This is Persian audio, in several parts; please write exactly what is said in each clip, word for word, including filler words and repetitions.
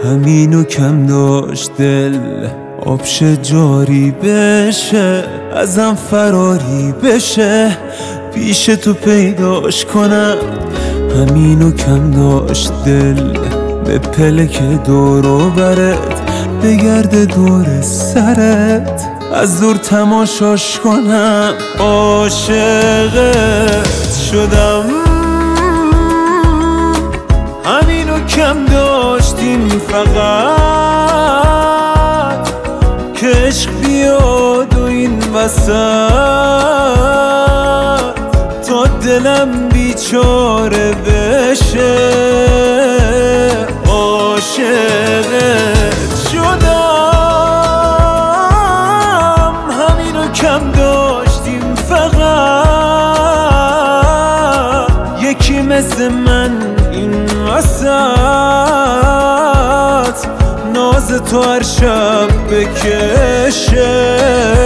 همینو کم داشت دل آبش جاری بشه، ازم فراری بشه، پیش تو پیداش کنم. همینو کم داشت دل به پلک دور و برت بگرده دور سرت، از دور تماشاش کنم. عاشقت شدم، همینو کم داشتیم فقط که عشق بیاد و این وسط تا دلم بیچاره بشه. عاشقت شدم، همینو کم داشتیم فقط یکی مثل من این وسط ناز تو هر شب بکشه.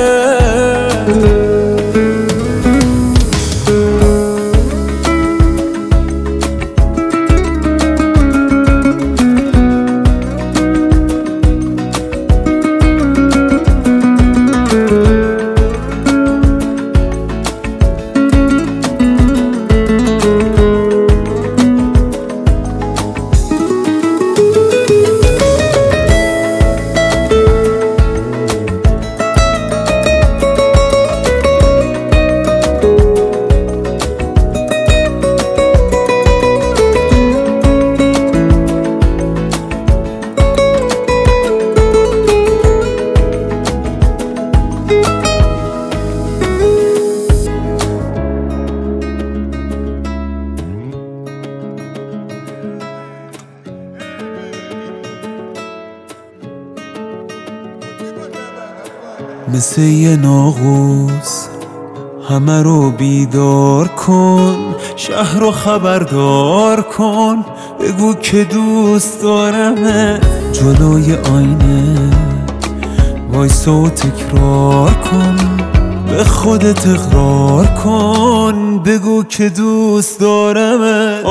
مثل یه ناقوس همه رو بیدار کن، شهر رو خبردار کن، بگو که دوست دارمه. جلوی آینه وایسا و تکرار کن، به خودت اقرار کن، بگو که دوست دارمه.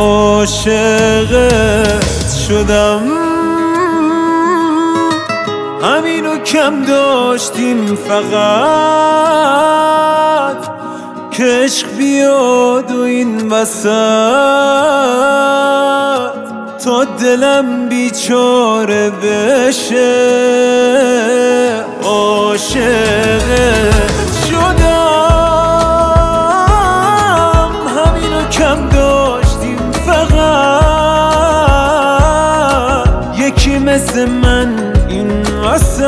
عاشقت شدم، همینو کم داشتیم فقط که عشق بیاد و این وسط تا دلم بیچاره بشه. عاشقت شدم، همینو کم داشتیم فقط یکی مثل من این وسط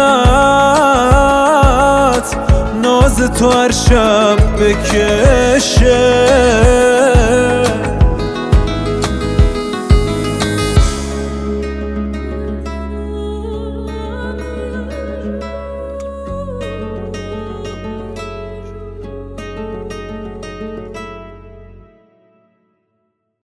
ناز تو هر شب بکشه.